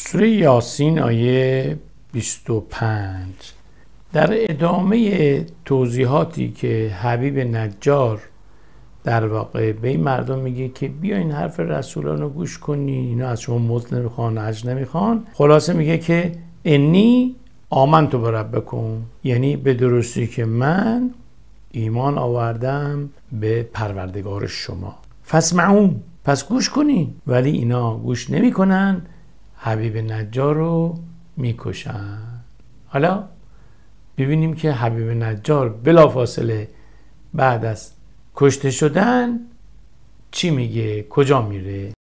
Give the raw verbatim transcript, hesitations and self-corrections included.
سوره یاسین آیه بیست و پنج در ادامه توضیحاتی که حبیب نجار در واقع به این مردم میگه که بیاین حرف رسولان رو گوش کنی، اینا از شما مزد نمیخوان، اجر نمیخوان، خلاصه میگه که انی آمنت بربکم، یعنی به درستی که من ایمان آوردم به پروردگار شما، فاسمعون، پس گوش کنین. ولی اینا گوش نمیکنن، حبیب نجار رو میکشن. حالا ببینیم که حبیب نجار بلافاصله بعد از کشته شدن چی میگه، کجا میره.